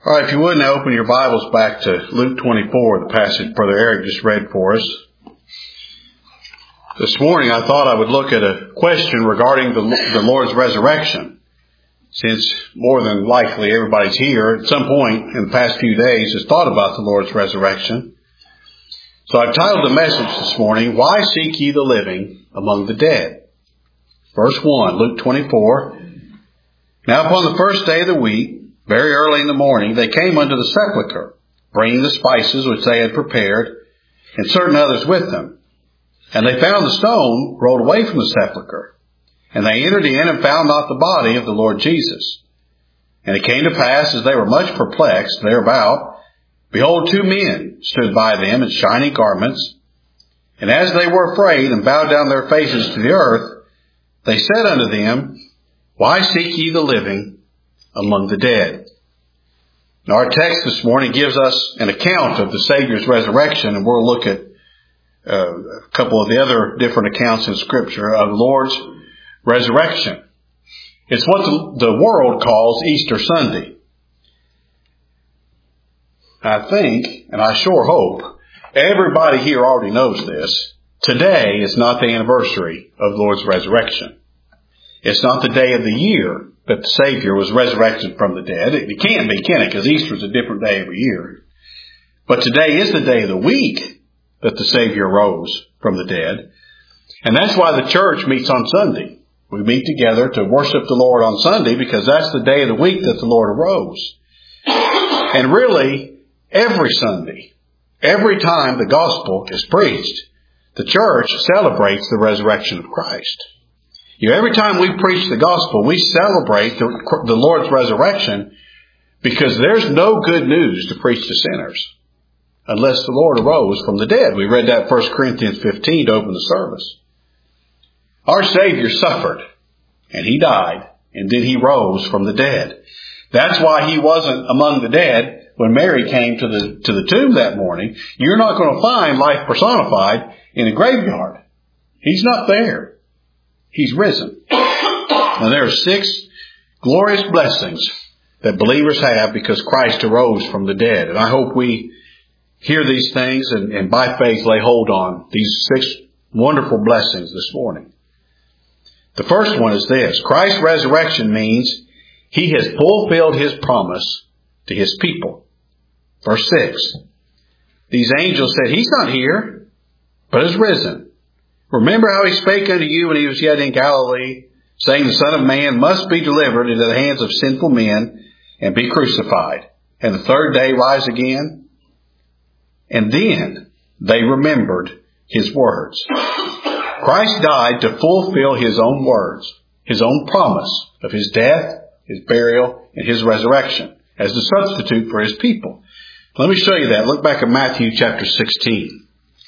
All right, if you would now open your Bibles back to Luke 24, the passage Brother Eric just read for us. This morning I thought I would look at a question regarding the Lord's resurrection. Since more than likely everybody's here at some point in the past few days has thought about the Lord's resurrection. So I've titled the message this morning, Why Seek Ye the Living Among the Dead? Verse 1, Luke 24. Now upon the first day of the week, very early in the morning, they came unto the sepulchre, bringing the spices which they had prepared, and certain others with them. And they found the stone rolled away from the sepulchre. And they entered in and found not the body of the Lord Jesus. And it came to pass, as they were much perplexed thereabout, behold, two men stood by them in shining garments. And as they were afraid and bowed down their faces to the earth, they said unto them, Why seek ye the living among the dead? Now our text this morning gives us an account of the Savior's resurrection, and we'll look at a couple of the other different accounts in Scripture of the Lord's resurrection. It's what the world calls Easter Sunday. I think, and I sure hope, everybody here already knows this. Today is not the anniversary of the Lord's resurrection. It's not the day of the year that the Savior was resurrected from the dead. It can't be, can it? Because Easter is a different day every year. But today is the day of the week that the Savior rose from the dead. And that's why the church meets on Sunday. We meet together to worship the Lord on Sunday because that's the day of the week that the Lord arose. And really, every Sunday, every time the gospel is preached, the church celebrates the resurrection of Christ. Every time we preach the gospel, we celebrate the Lord's resurrection because there's no good news to preach to sinners unless the Lord arose from the dead. We read that in 1 Corinthians 15 to open the service. Our Savior suffered, and He died, and then He rose from the dead. That's why He wasn't among the dead when Mary came to the tomb that morning. You're not going to find life personified in a graveyard. He's not there. He's risen. And there are 6 glorious blessings that believers have because Christ arose from the dead. And I hope we hear these things and by faith lay hold on these 6 wonderful blessings this morning. The first one is this. Christ's resurrection means He has fulfilled His promise to His people. Verse 6. These angels said, He's not here, but is risen. Remember how He spake unto you when He was yet in Galilee, saying, The Son of Man must be delivered into the hands of sinful men and be crucified, and the third day rise again? And then they remembered His words. Christ died to fulfill His own words, His own promise of His death, His burial, and His resurrection as the substitute for His people. Let me show you that. Look back at Matthew chapter 16.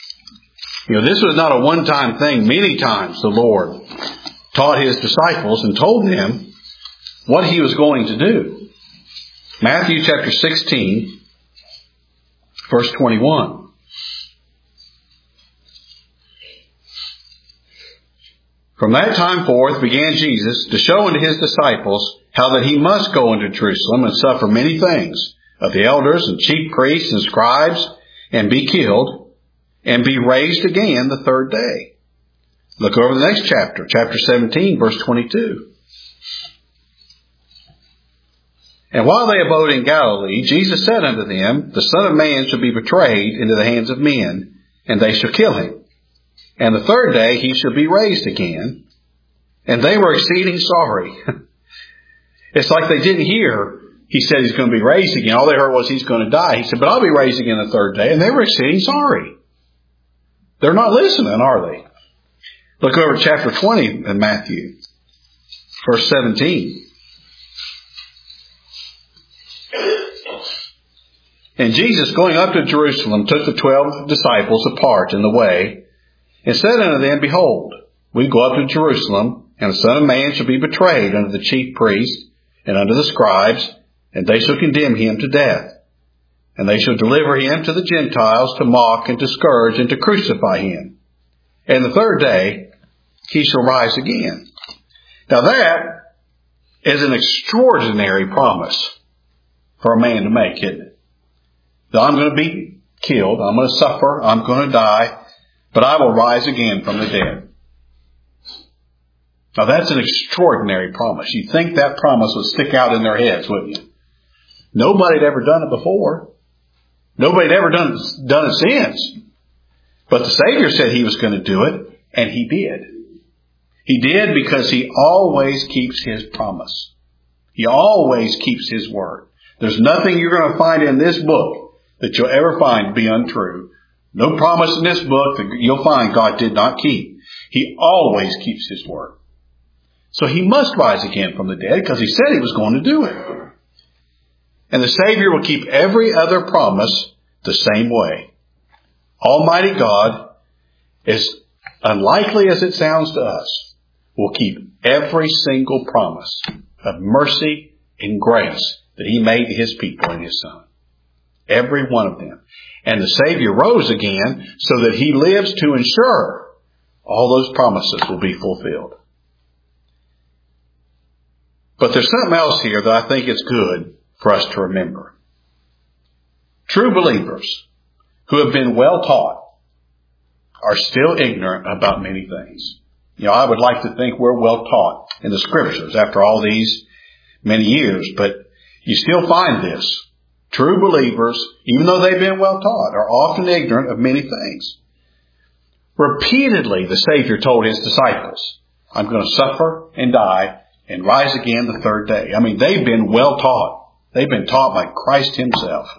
This was not a one-time thing. Many times the Lord taught His disciples and told them what He was going to do. Matthew chapter 16, verse 21. From that time forth began Jesus to show unto His disciples how that He must go into Jerusalem and suffer many things of the elders and chief priests and scribes and be killed, and be raised again the third day. Look over the next chapter, chapter 17, verse 22. And while they abode in Galilee, Jesus said unto them, The Son of Man shall be betrayed into the hands of men, and they shall kill Him. And the third day He shall be raised again. And they were exceeding sorry. It's like they didn't hear He said He's going to be raised again. All they heard was He's going to die. He said, but I'll be raised again the third day. And they were exceeding sorry. They're not listening, are they? Look over chapter 20 in Matthew, verse 17. And Jesus, going up to Jerusalem, took the 12 disciples apart in the way, and said unto them, Behold, we go up to Jerusalem, and the Son of Man shall be betrayed unto the chief priests and unto the scribes, and they shall condemn Him to death. And they shall deliver Him to the Gentiles to mock and to scourge and to crucify Him. And the third day He shall rise again. Now that is an extraordinary promise. for a man to make, isn't it? That I'm going to be killed, I'm going to suffer, I'm going to die, but I will rise again from the dead. Now that's an extraordinary promise. You'd think that promise would stick out in their heads, wouldn't you? Nobody had ever done it before. Nobody had ever done it since. But the Savior said He was going to do it, and He did. He did because He always keeps His promise. He always keeps His word. There's nothing you're going to find in this book that you'll ever find to be untrue. No promise in this book that you'll find God did not keep. He always keeps His word. So He must rise again from the dead because He said He was going to do it. And the Savior will keep every other promise the same way. Almighty God, as unlikely as it sounds to us, will keep every single promise of mercy and grace that He made to His people in His Son. Every one of them. And the Savior rose again so that He lives to ensure all those promises will be fulfilled. But there's something else here that I think is good for us to remember. True believers who have been well taught are still ignorant about many things. I would like to think we're well taught in the Scriptures after all these many years, but you still find this. True believers, even though they've been well taught, are often ignorant of many things. Repeatedly, the Savior told His disciples, I'm going to suffer and die and rise again the third day. I mean, they've been well taught. They've been taught by Christ Himself.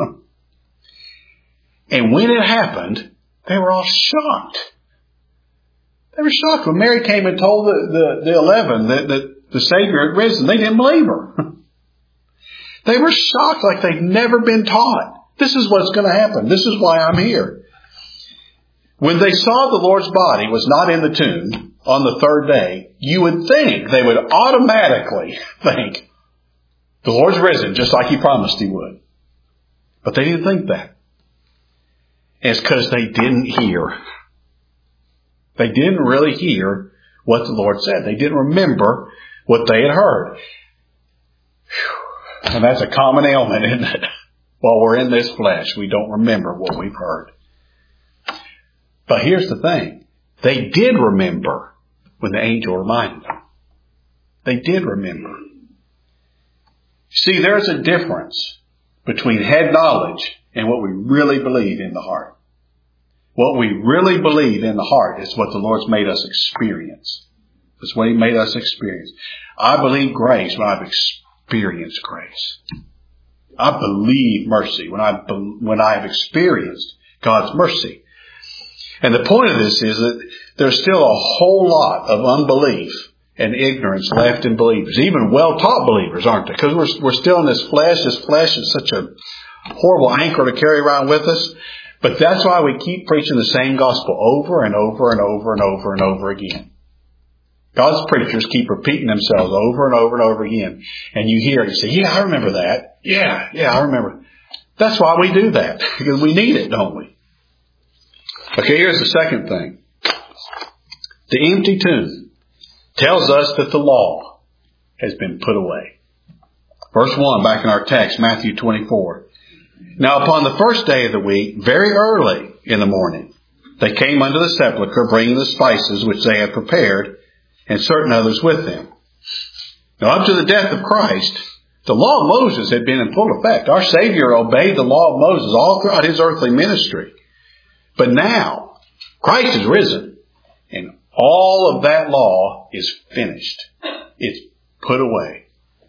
And when it happened, they were all shocked. They were shocked when Mary came and told the 11 that the Savior had risen. They didn't believe her. They were shocked like they'd never been taught. This is what's going to happen. This is why I'm here. When they saw the Lord's body was not in the tomb on the third day, you would think they would automatically think the Lord's risen just like He promised He would. But they didn't think that. And it's because they didn't hear. They didn't really hear what the Lord said. They didn't remember what they had heard. Whew. And that's a common ailment, isn't it? While we're in this flesh, we don't remember what we've heard. But here's the thing. They did remember when the angel reminded them. They did remember. See, there's a difference between head knowledge and what we really believe in the heart. What we really believe in the heart is what the Lord's made us experience. That's what He made us experience. I believe grace when I've experienced grace. I believe mercy when I've experienced God's mercy. And the point of this is that there's still a whole lot of unbelief and ignorance left in believers. Even well-taught believers, aren't there? Because we're still in this flesh. This flesh is such a horrible anchor to carry around with us. But that's why we keep preaching the same gospel over and over and over and over and over again. God's preachers keep repeating themselves over and over and over again. And you hear it, you say, yeah, I remember that. Yeah, I remember. That's why we do that. Because we need it, don't we? Okay, here's the second thing. The empty tomb tells us that the law has been put away. Verse 1, back in our text, Matthew 24. Now upon the first day of the week, very early in the morning, they came unto the sepulchre, bringing the spices which they had prepared, and certain others with them. Now up to the death of Christ, the law of Moses had been in full effect. Our Savior obeyed the law of Moses all throughout His earthly ministry. But now, Christ is risen, and all of that law is finished. It's put away.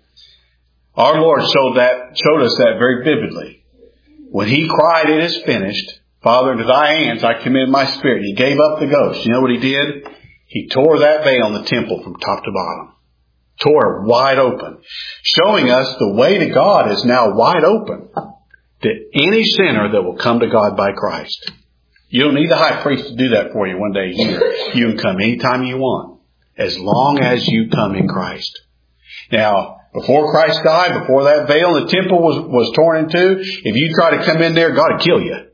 Our Lord showed us that very vividly. When He cried, it is finished, Father, into Thy hands I commend my spirit. He gave up the ghost. You know what He did? He tore that veil in the temple from top to bottom. Tore it wide open. Showing us the way to God is now wide open to any sinner that will come to God by Christ. You don't need the high priest to do that for you one day a year. You can come anytime you want, as long as you come in Christ. Now, before Christ died, before that veil in the temple was torn in two, if you try to come in there, God would kill you.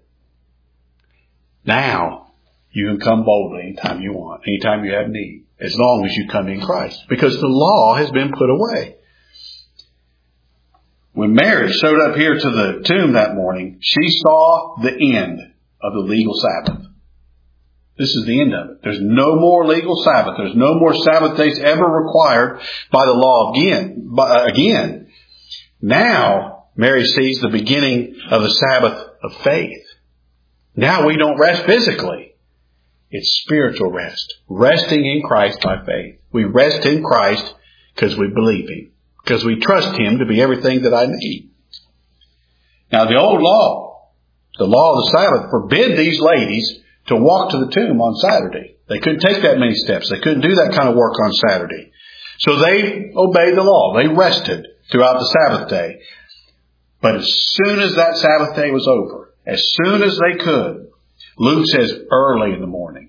Now, you can come boldly anytime you want, anytime you have need, as long as you come in Christ. Because the law has been put away. When Mary showed up here to the tomb that morning, she saw the end of the legal Sabbath. This is the end of it. There's no more legal Sabbath. There's no more Sabbath days ever required by the law again. Now, Mary sees the beginning of the Sabbath of faith. Now we don't rest physically. It's spiritual rest. Resting in Christ by faith. We rest in Christ because we believe Him. Because we trust Him to be everything that I need. Now the old law, the law of the Sabbath, forbid these ladies to walk to the tomb on Saturday. They couldn't take that many steps. They couldn't do that kind of work on Saturday. So they obeyed the law. They rested throughout the Sabbath day. But as soon as that Sabbath day was over, as soon as they could, Luke says early in the morning,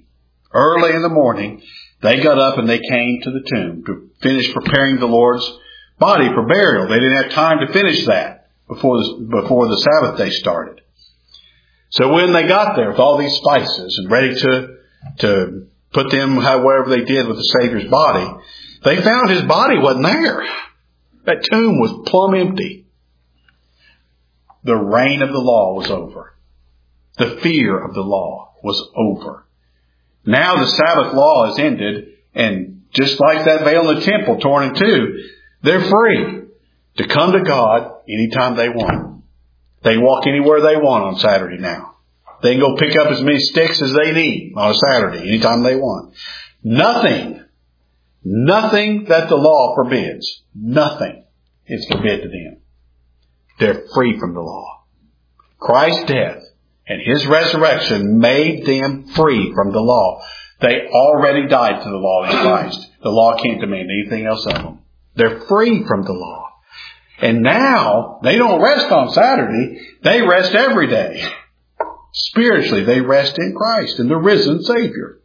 they got up and they came to the tomb to finish preparing the Lord's body for burial. They didn't have time to finish that before the Sabbath day started. So when they got there with all these spices and ready to put them however they did with the Savior's body, they found His body wasn't there. That tomb was plumb empty. The reign of the law was over. The fear of the law was over. Now the Sabbath law is ended, and just like that veil in the temple torn in two, they're free to come to God anytime they want. They walk anywhere they want on Saturday now. They can go pick up as many sticks as they need on a Saturday anytime they want. Nothing that the law forbids, nothing is forbidden to them. They're free from the law. Christ's death and His resurrection made them free from the law. They already died to the law in Christ. The law can't demand anything else of them. They're free from the law. And now, they don't rest on Saturday. They rest every day. Spiritually, they rest in Christ, in the risen Savior.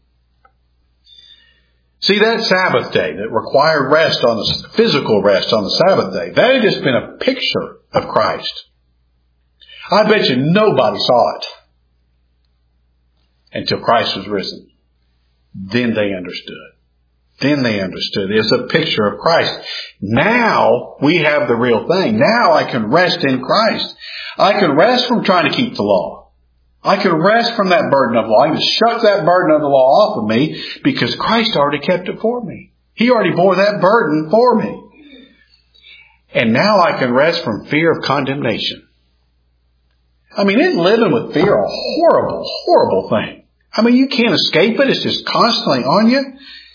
See, that Sabbath day that required rest on the physical rest on the Sabbath day, that had just been a picture of Christ. I bet you nobody saw it until Christ was risen. Then they understood. It's a picture of Christ. Now we have the real thing. Now I can rest in Christ. I can rest from trying to keep the law. I can rest from that burden of law. I can shuck that burden of the law off of me because Christ already kept it for me. He already bore that burden for me. And now I can rest from fear of condemnation. I mean, isn't living with fear a horrible, horrible thing? I mean, you can't escape it. It's just constantly on you.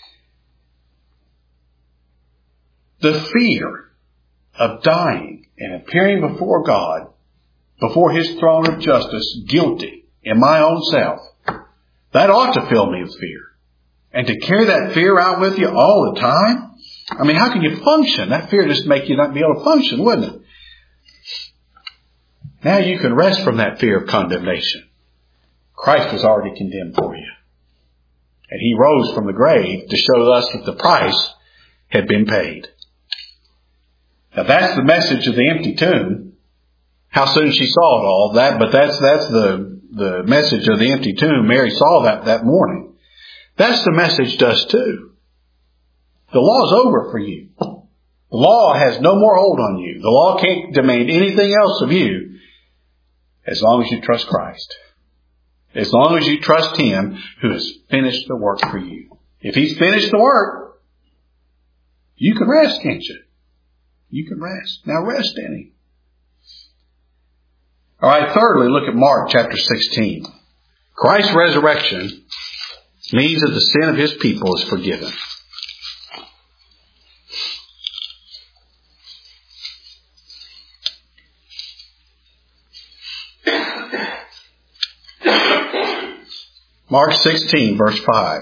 The fear of dying and appearing before God, before His throne of justice, guilty in my own self, that ought to fill me with fear. And to carry that fear out with you all the time? I mean, how can you function? That fear just make you not be able to function, wouldn't it? Now you can rest from that fear of condemnation. Christ was already condemned for you. And He rose from the grave to show us that the price had been paid. Now that's the message of the empty tomb. How soon she saw it all, but that's the message of the empty tomb. Mary saw that morning. That's the message to us too. The law is over for you. The law has no more hold on you. The law can't demand anything else of you as long as you trust Christ. As long as you trust Him who has finished the work for you. If He's finished the work, you can rest, can't you? You can rest. Now rest in Him. All right, thirdly, look at Mark chapter 16. Christ's resurrection means that the sin of His people is forgiven. Mark 16, verse 5.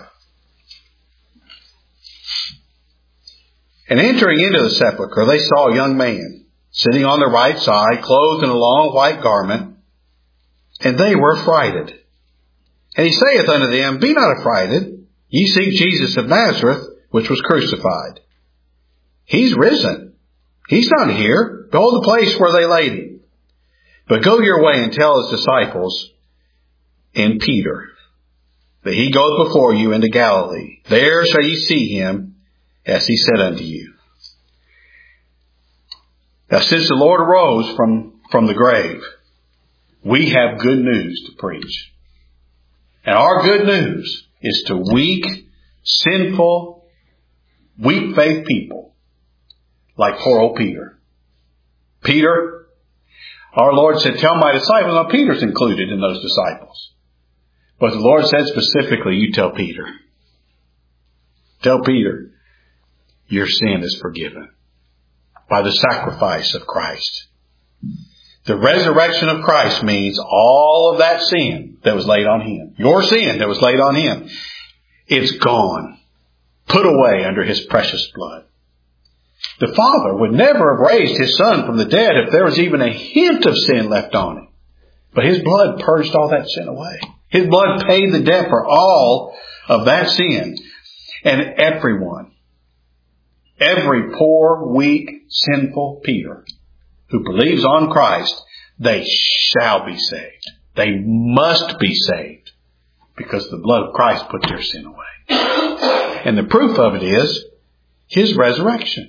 And entering into the sepulchre, they saw a young man sitting on the right side, clothed in a long white garment, and they were affrighted. And He saith unto them, Be not affrighted. Ye seek Jesus of Nazareth, which was crucified. He's risen. He's not here. Behold the place where they laid Him. But go your way and tell His disciples and Peter that He goeth before you into Galilee. There shall ye see Him, as He said unto you. Now, since the Lord arose from the grave, we have good news to preach. And our good news is to weak, sinful, weak faith people like poor old Peter. Peter, our Lord said, tell my disciples. Now, Peter's included in those disciples. But the Lord said specifically, you tell Peter. Tell Peter, your sin is forgiven by the sacrifice of Christ. The resurrection of Christ means all of that sin that was laid on Him, your sin that was laid on Him, it's gone, put away under His precious blood. The Father would never have raised His Son from the dead if there was even a hint of sin left on Him. But His blood purged all that sin away. His blood paid the debt for all of that sin. And everyone, every poor, weak, sinful Peter who believes on Christ, they shall be saved. They must be saved because the blood of Christ put their sin away. And the proof of it is His resurrection.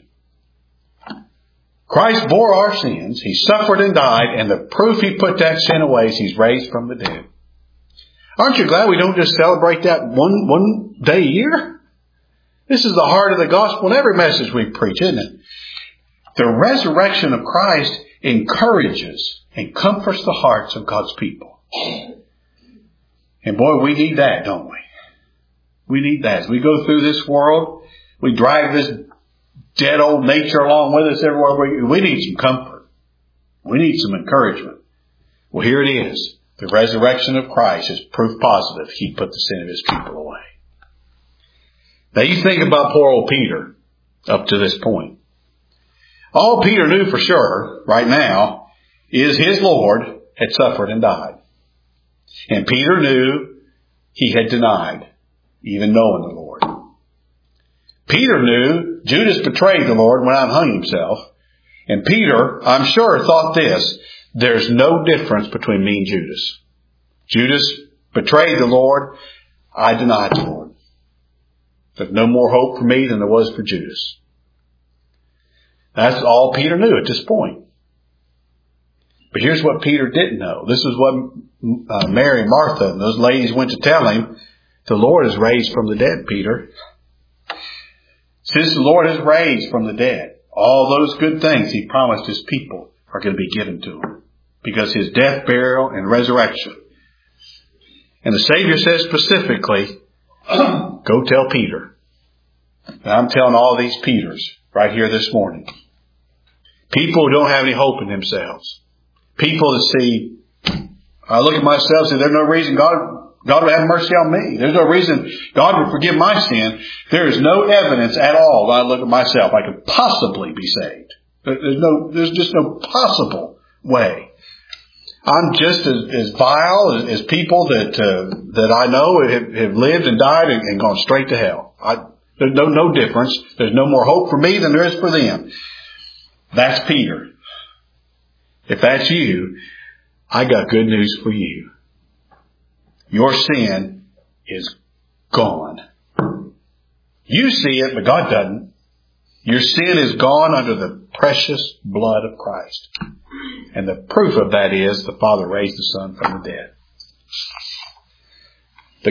Christ bore our sins. He suffered and died. And the proof He put that sin away is He's raised from the dead. Aren't you glad we don't just celebrate that one day a year? This is the heart of the gospel in every message we preach, isn't it? The resurrection of Christ encourages and comforts the hearts of God's people. And boy, we need that, don't we? We need that. As we go through this world, we drag this dead old nature along with us everywhere. We need some comfort. We need some encouragement. Well, here it is. The resurrection of Christ is proof positive He put the sin of His people away. Now you think about poor old Peter up to this point. All Peter knew for sure right now is his Lord had suffered and died. And Peter knew he had denied even knowing the Lord. Peter knew Judas betrayed the Lord and went out and hung himself. And Peter, I'm sure, thought this: there's no difference between me and Judas. Judas betrayed the Lord. I denied the Lord. There's no more hope for me than there was for Judas. That's all Peter knew at this point. But here's what Peter didn't know. This is what Mary and Martha and those ladies went to tell him. The Lord is raised from the dead, Peter. Since the Lord is raised from the dead, all those good things He promised His people are going to be given to Him. Because His death, burial, and resurrection. And the Savior says specifically, go tell Peter. And I'm telling all these Peters right here this morning. People who don't have any hope in themselves. People that see, I look at myself and say, there's no reason God would have mercy on me. There's no reason God would forgive my sin. There is no evidence at all when I look at myself I could possibly be saved. There's just no possible way. I'm just as vile as people that I know have lived and died and gone straight to hell. There's no difference. There's no more hope for me than there is for them. That's Peter. If that's you, I got good news for you. Your sin is gone. You see it, but God doesn't. Your sin is gone under the precious blood of Christ. And the proof of that is the Father raised the Son from the dead. The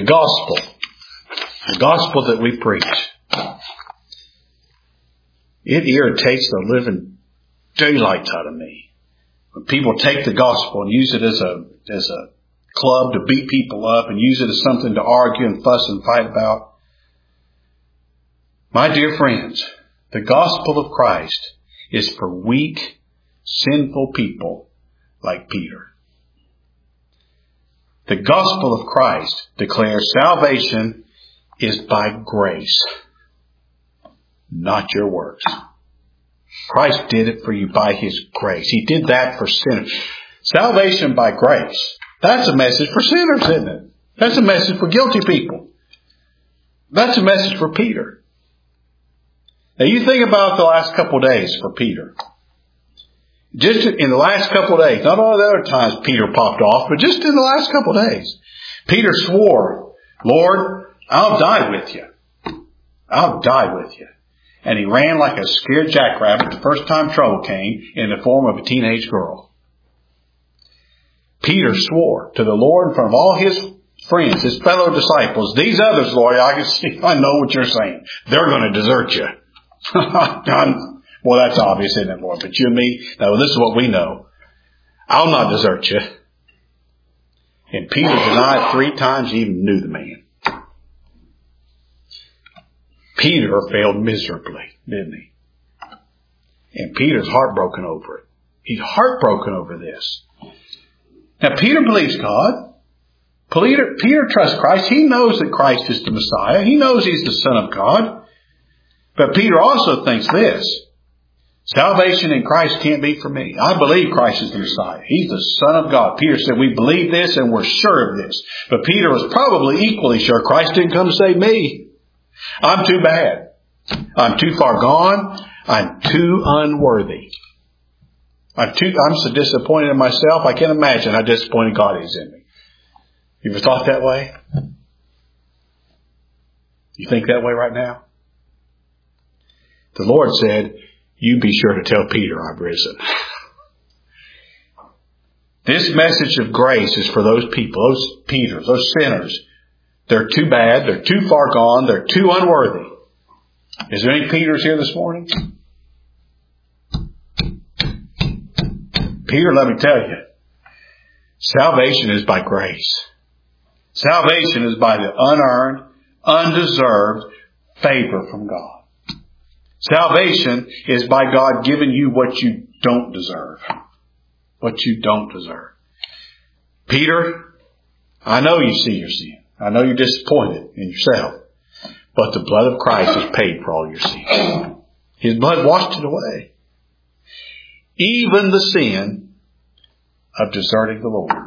gospel that we preach, it irritates the living daylights out of me. When people take the gospel and use it as a club to beat people up and use it as something to argue and fuss and fight about. My dear friends, the gospel of Christ is for weak, sinful people like Peter. The gospel of Christ declares salvation is by grace, not your works. Christ did it for you by His grace. He did that for sinners. Salvation by grace. That's a message for sinners, isn't it? That's a message for guilty people. That's a message for Peter. Now you think about the last couple of days for Peter. Just in the last couple of days, not all the other times Peter popped off, but just in the last couple of days, Peter swore, Lord, I'll die with you. I'll die with you. and he ran like a scared jackrabbit the first time trouble came in the form of a teenage girl. Peter swore to the Lord in front of all his friends, his fellow disciples, these others, Lord, I know what you're saying. They're going to desert you. Well, that's obvious, isn't it, Lord? But you and me, no, this is what we know. I'll not desert you. And Peter denied 3 times he even knew the man. Peter failed miserably, didn't he? And Peter's heartbroken over it. He's heartbroken over this. Now, Peter believes God. Peter trusts Christ. He knows that Christ is the Messiah. He knows He's the Son of God. But Peter also thinks this. Salvation in Christ can't be for me. I believe Christ is the Messiah. He's the Son of God. Peter said, we believe this and we're sure of this. But Peter was probably equally sure Christ didn't come to save me. I'm too bad. I'm too far gone. I'm too unworthy. I'm so disappointed in myself. I can't imagine how disappointed God is in me. You ever thought that way? You think that way right now? The Lord said, you be sure to tell Peter I've risen. This message of grace is for those people, those Peters, those sinners. They're too bad. They're too far gone. They're too unworthy. Is there any Peters here this morning? Peter, let me tell you, salvation is by grace. Salvation is by the unearned, undeserved favor from God. Salvation is by God giving you what you don't deserve. What you don't deserve. Peter, I know you see your sin. I know you're disappointed in yourself. But the blood of Christ has paid for all your sin. His blood washed it away. Even the sin of deserting the Lord.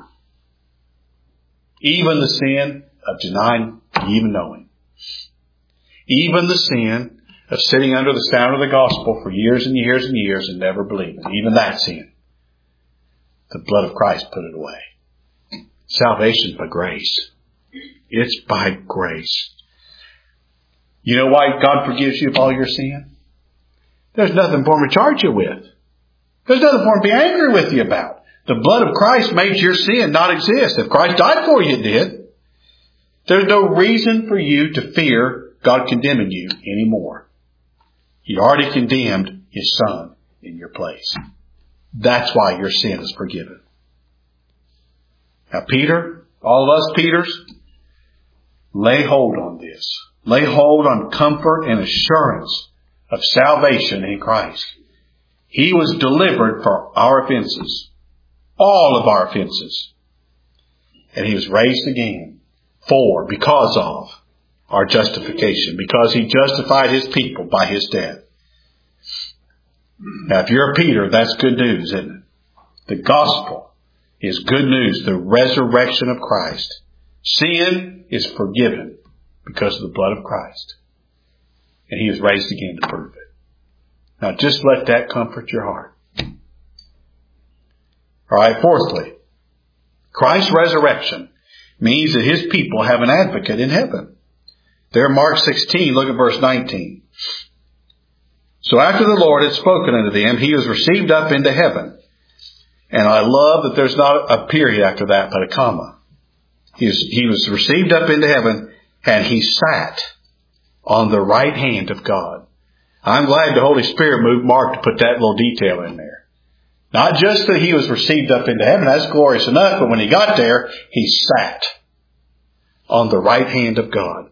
Even the sin of denying even knowing. Even the sin of sitting under the sound of the gospel for years and years and years and never believing. Even that sin. The blood of Christ put it away. Salvation by grace. It's by grace. You know why God forgives you of all your sin? There's nothing for Him to charge you with. There's nothing for Him to be angry with you about. The blood of Christ made your sin not exist. If Christ died for you, it did. There's no reason for you to fear God condemning you anymore. He already condemned His Son in your place. That's why your sin is forgiven. Now, Peter, all of us Peters, lay hold on this. Lay hold on comfort and assurance of salvation in Christ. He was delivered for our offenses. All of our offenses. And He was raised again because of our justification. Because He justified His people by His death. Now, if you're a Peter, that's good news, isn't it? The gospel is good news. The resurrection of Christ. Sin is forgiven because of the blood of Christ. And He was raised again to prove it. Now just let that comfort your heart. Alright, fourthly, Christ's resurrection means that His people have an advocate in heaven. There, Mark 16, look at verse 19. So after the Lord had spoken unto them, He was received up into heaven. And I love that there's not a period after that, but a comma. He was received up into heaven, and He sat on the right hand of God. I'm glad the Holy Spirit moved Mark to put that little detail in there. Not just that He was received up into heaven, that's glorious enough, but when He got there, He sat on the right hand of God.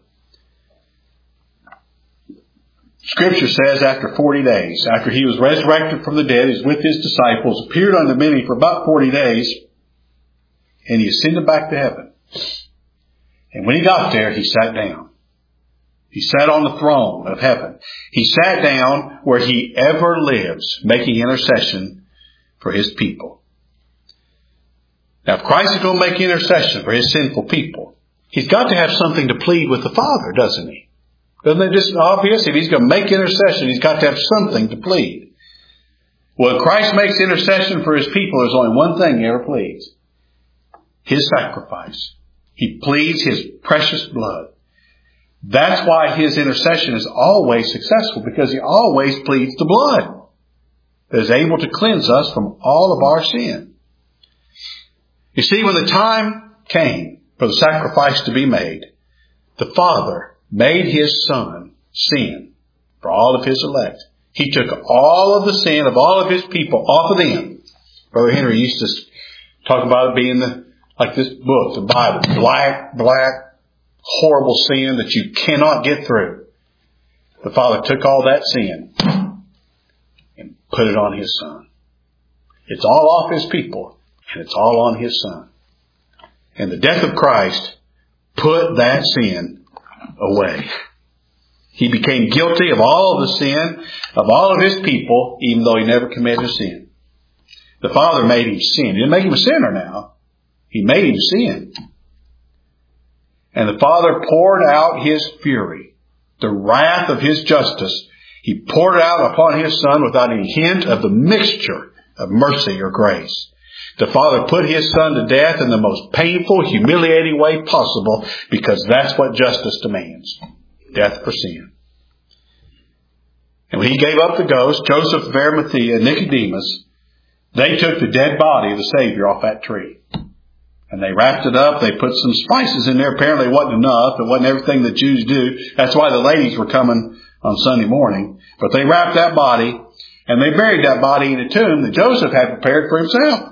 Scripture says after 40 days, after He was resurrected from the dead, He was with His disciples, appeared unto many for about 40 days, and He ascended back to heaven. And when He got there, He sat down. He sat on the throne of heaven. He sat down where He ever lives, making intercession for His people. Now, if Christ is going to make intercession for His sinful people, He's got to have something to plead with the Father, doesn't He? Doesn't it just obvious? If He's going to make intercession, He's got to have something to plead. When Christ makes intercession for His people, there's only one thing He ever pleads. His sacrifice. He pleads His precious blood. That's why His intercession is always successful, because He always pleads the blood that is able to cleanse us from all of our sin. You see, when the time came for the sacrifice to be made, the Father made His Son sin for all of His elect. He took all of the sin of all of His people off of them. Brother Henry used to talk about it being like this book, the Bible, black, horrible sin that you cannot get through. The Father took all that sin and put it on His Son. It's all off His people, and it's all on His Son. And the death of Christ put that sin away. He became guilty of all of the sin of all of His people, even though He never committed a sin. The Father made Him sin. He didn't make Him a sinner now. He made Him sin. And the Father poured out His fury, the wrath of His justice. He poured it out upon His Son without any hint of the mixture of mercy or grace. The Father put His Son to death in the most painful, humiliating way possible, because that's what justice demands. Death for sin. And when He gave up the ghost, Joseph of Arimathea and Nicodemus, they took the dead body of the Savior off that tree. And they wrapped it up. They put some spices in there. Apparently it wasn't enough. It wasn't everything that Jews do. That's why the ladies were coming on Sunday morning. But they wrapped that body, and they buried that body in a tomb that Joseph had prepared for himself.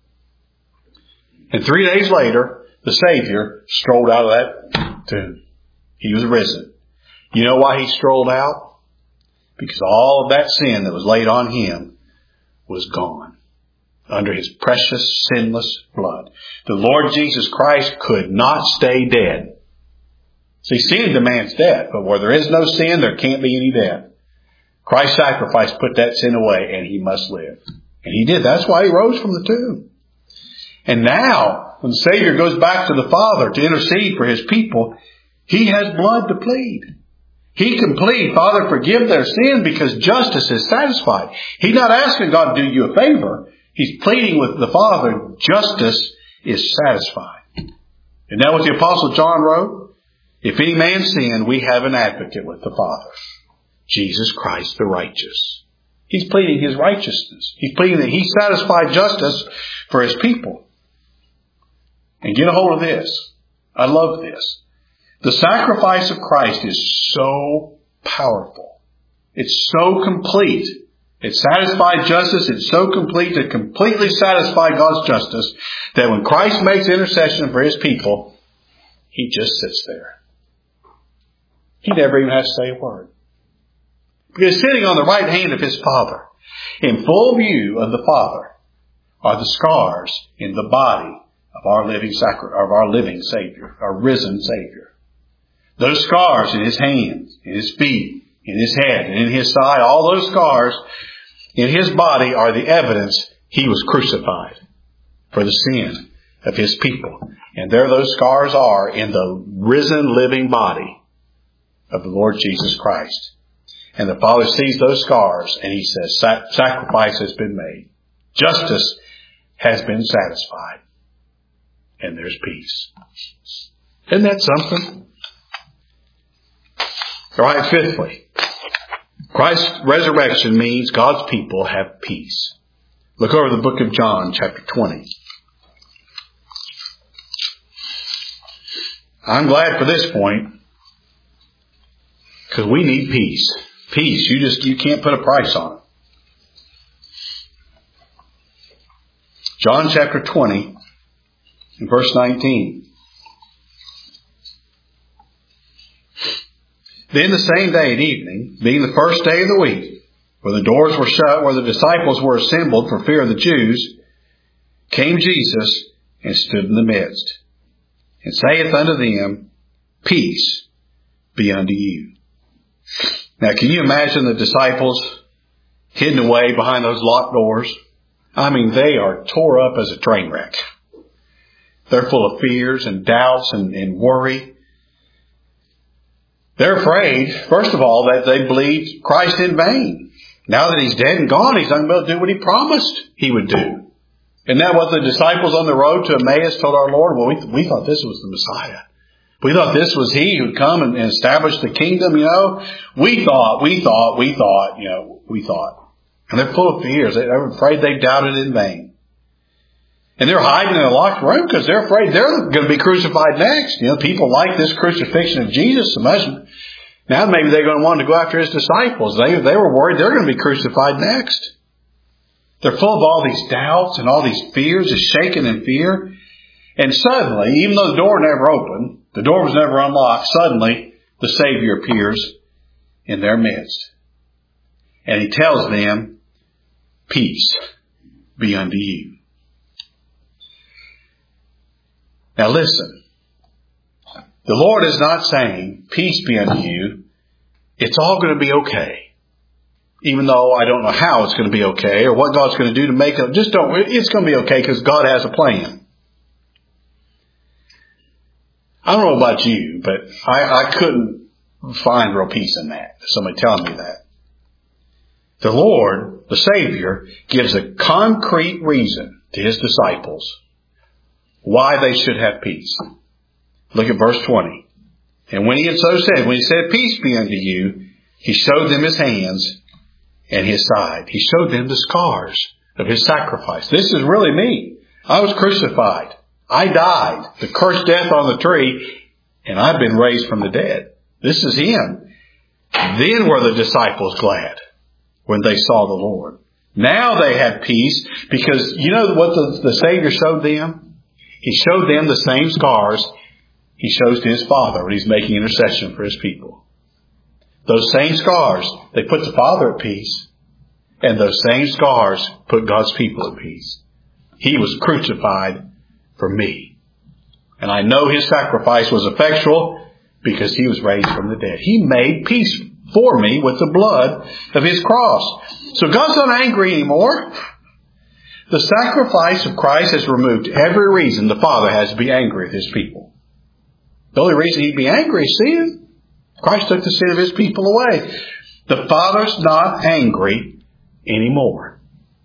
And 3 days later, the Savior strolled out of that tomb. He was risen. You know why He strolled out? Because all of that sin that was laid on Him was gone under His precious, sinless blood. The Lord Jesus Christ could not stay dead. See, sin demands death, but where there is no sin, there can't be any death. Christ's sacrifice put that sin away, and He must live. And He did. That's why He rose from the tomb. And now, when the Savior goes back to the Father to intercede for His people, He has blood to plead. He can plead, Father, forgive their sin, because justice is satisfied. He's not asking God to do you a favor. He's pleading with the Father, justice is satisfied. Isn't that what the Apostle John wrote? If any man sin, we have an advocate with the Father, Jesus Christ the righteous. He's pleading His righteousness. He's pleading that He satisfied justice for His people. And get a hold of this. I love this. The sacrifice of Christ is so powerful. It's so complete. It satisfied justice. It's so complete to completely satisfy God's justice that when Christ makes intercession for His people, He just sits there. He never even has to say a word. Because sitting on the right hand of His Father, in full view of the Father, are the scars in the body of our living Savior, our risen Savior. Those scars in His hands, in His feet, in His head, and in His side, all those scars in His body are the evidence He was crucified for the sin of His people. And there those scars are in the risen living body of the Lord Jesus Christ. And the Father sees those scars and He says, sacrifice has been made. Justice has been satisfied. And there's peace. Isn't that something? All right, fifthly, Christ's resurrection means God's people have peace. Look over the book of John, chapter 20. I'm glad for this point, because we need peace. Peace, you can't put a price on it. John chapter 20, and verse 19. Then the same day at evening, being the first day of the week, when the doors were shut, where the disciples were assembled for fear of the Jews, came Jesus and stood in the midst, and saith unto them, Peace be unto you. Now, can you imagine the disciples hidden away behind those locked doors? I mean, they are tore up as a train wreck. They're full of fears and doubts and worry. They're afraid, first of all, that they believed Christ in vain. Now that He's dead and gone, He's not going to be able to do what He promised He would do. Isn't that what the disciples on the road to Emmaus told our Lord? Well, we thought this was the Messiah. We thought this was He who'd come and establish the kingdom, We thought. And they're full of fears. They're afraid they doubted in vain. And they're hiding in a locked room because they're afraid they're going to be crucified next. People like this crucifixion of Jesus so much. Now maybe they're going to want to go after His disciples. They were worried they're going to be crucified next. They're full of all these doubts and all these fears, just shaken in fear. And suddenly, even though the door never opened, the door was never unlocked, suddenly the Savior appears in their midst. And He tells them, peace be unto you. Now listen, the Lord is not saying, peace be unto you. It's all going to be okay. Even though I don't know how it's going to be okay or what God's going to do to make it. It's going to be okay because God has a plan. I don't know about you, but I couldn't find real peace in that. Somebody telling me that. The Lord, the Savior, gives a concrete reason to His disciples why they should have peace. Look at verse 20. And when He had so said, when He said, peace be unto you, He showed them His hands and His side. He showed them the scars of His sacrifice. This is really me. I was crucified. I died the cursed death on the tree, and I've been raised from the dead. This is Him. Then were the disciples glad when they saw the Lord. Now they had peace because you know what the Savior showed them? He showed them the same scars He shows to His Father when He's making intercession for His people. Those same scars, they put the Father at peace. And those same scars put God's people at peace. He was crucified for me. And I know His sacrifice was effectual because He was raised from the dead. He made peace for me with the blood of His cross. So God's not angry anymore. The sacrifice of Christ has removed every reason the Father has to be angry with His people. The only reason He'd be angry is sin. Christ took the sin of His people away. The Father's not angry anymore.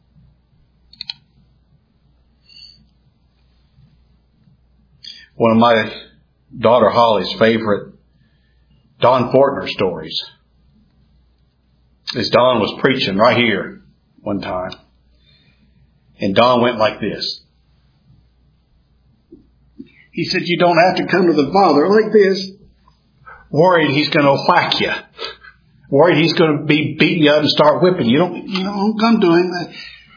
One of my daughter Holly's favorite Don Fortner stories is Don was preaching right here one time. And Don went like this. He said, you don't have to come to the Father like this. Worried He's going to whack you. Worried He's going to be beating you up and start whipping you. You don't come to Him.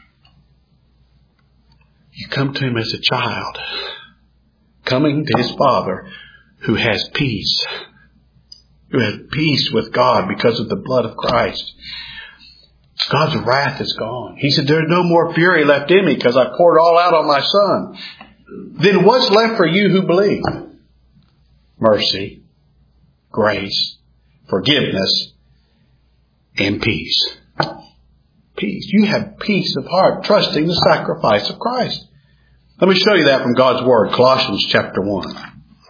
You come to Him as a child. Coming to His Father who has peace. Who has peace with God because of the blood of Christ. God's wrath is gone. He said, there's no more fury left in me because I poured all out on my Son. Then what's left for you who believe? Mercy, grace, forgiveness, and peace. Peace. You have peace of heart, trusting the sacrifice of Christ. Let me show you that from God's Word, Colossians chapter 1.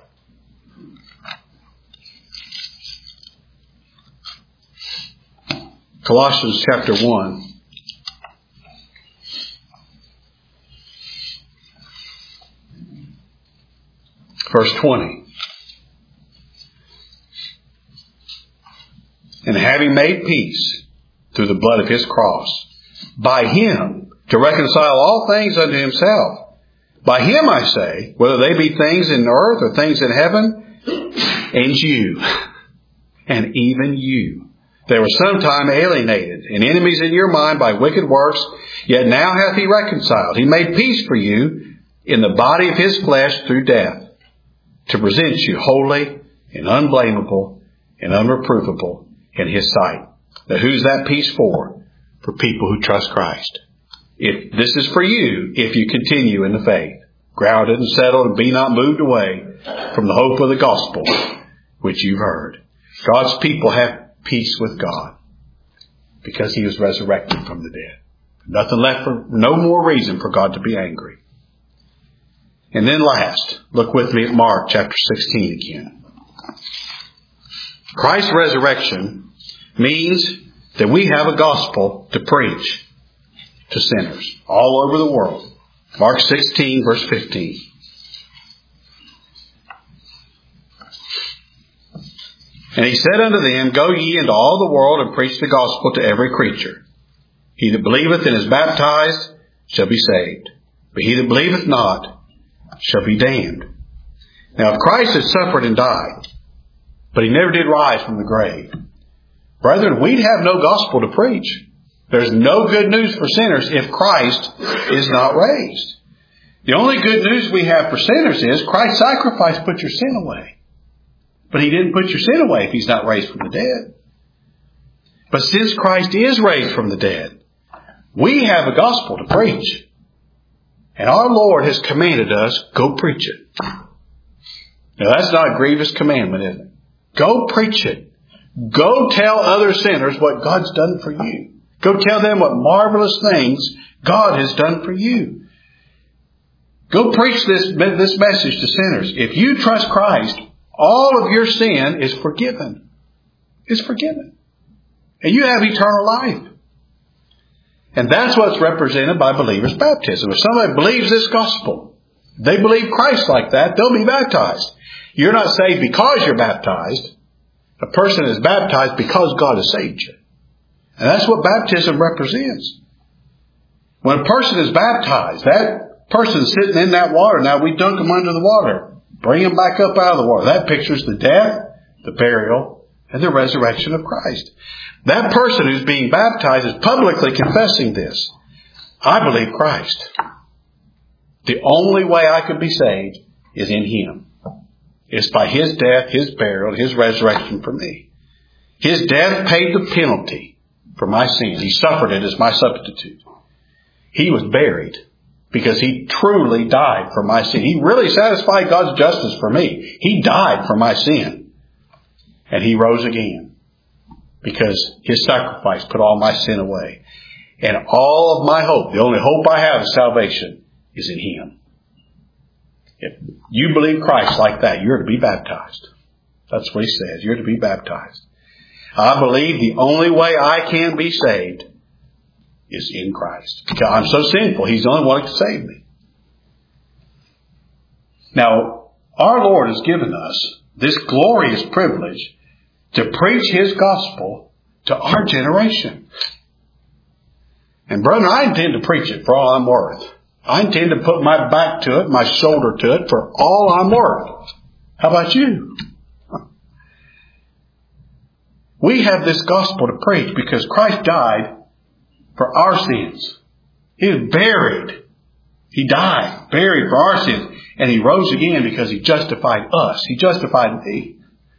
Colossians chapter 1. Verse 20. And having made peace through the blood of His cross, by Him to reconcile all things unto Himself. By Him, I say, whether they be things in earth or things in heaven, and you, and even you. They were sometime alienated and enemies in your mind by wicked works, yet now hath He reconciled. He made peace for you in the body of His flesh through death, to present you holy and unblameable and unreprovable in His sight. Now who's that peace for? For people who trust Christ. If this is for you, if you continue in the faith, grounded and settled, and be not moved away from the hope of the gospel which you've heard. God's people have peace with God because He was resurrected from the dead. Nothing left for, no more reason for God to be angry. And then last, look with me at Mark chapter 16 again. Christ's resurrection means that we have a gospel to preach to sinners all over the world. Mark 16 verse 15. And he said unto them, Go ye into all the world and preach the gospel to every creature. He that believeth and is baptized shall be saved, but he that believeth not shall be damned. Now if Christ had suffered and died, but he never did rise from the grave, brethren, we'd have no gospel to preach. There's no good news for sinners if Christ is not raised. The only good news we have for sinners is Christ's sacrifice put your sin away. But he didn't put your sin away if he's not raised from the dead. But since Christ is raised from the dead, we have a gospel to preach. And our Lord has commanded us, go preach it. Now that's not a grievous commandment, is it? Go preach it. Go tell other sinners what God's done for you. Go tell them what marvelous things God has done for you. Go preach this message to sinners. If you trust Christ, all of your sin is forgiven. It's forgiven. And you have eternal life. And that's what's represented by believers' baptism. If somebody believes this gospel, they believe Christ like that, they'll be baptized. You're not saved because you're baptized. A person is baptized because God has saved you. And that's what baptism represents. When a person is baptized, that person sitting in that water, now we dunk them under the water, bring them back up out of the water. That pictures the death, the burial, and the resurrection of Christ. That person who's being baptized is publicly confessing this. I believe Christ. The only way I could be saved is in Him. It's by His death, His burial, His resurrection for me. His death paid the penalty for my sin. He suffered it as my substitute. He was buried because He truly died for my sin. He really satisfied God's justice for me. He died for my sin. And He rose again because His sacrifice put all my sin away. And all of my hope, the only hope I have of salvation, is in Him. If you believe Christ like that, you're to be baptized. That's what He says. You're to be baptized. I believe the only way I can be saved is in Christ. Because I'm so sinful, He's the only one to save me. Now, our Lord has given us this glorious privilege to preach His gospel to our generation. And brethren, I intend to preach it for all I'm worth. I intend to put my back to it, my shoulder to it, for all I'm worth. How about you? We have this gospel to preach because Christ died for our sins. He was buried. He died, buried for our sins. And He rose again because He justified us. He justified me.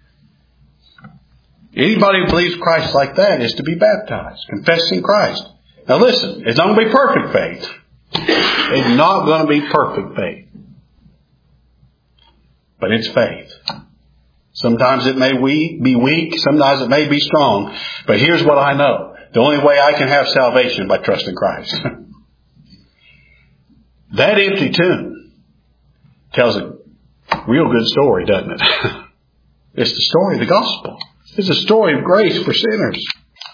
Anybody who believes Christ like that is to be baptized, confessing Christ. Now listen, it's not going to be perfect faith. It's not going to be perfect faith. But it's faith. Sometimes it may be weak. Sometimes it may be strong. But here's what I know. The only way I can have salvation is by trusting Christ. That empty tomb tells a real good story, doesn't it? It's the story of the gospel. It's a story of grace for sinners.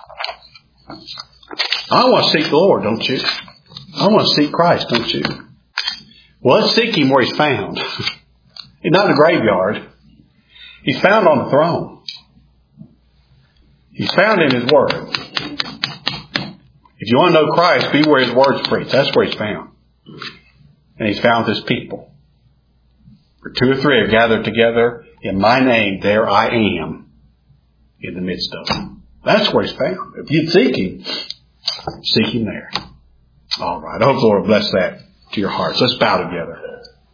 I want to seek the Lord, don't you? I want to seek Christ, don't you? Well, let's seek Him where He's found. He's not in the graveyard. He's found on the throne. He's found in His Word. If you want to know Christ, be where His Word's preached. That's where He's found. And He's found His people. For 2 or 3 are gathered together in My name, there I am in the midst of them. That's where He's found. If you'd seek Him there. All right. I hope the Lord bless that to your hearts. Let's bow together.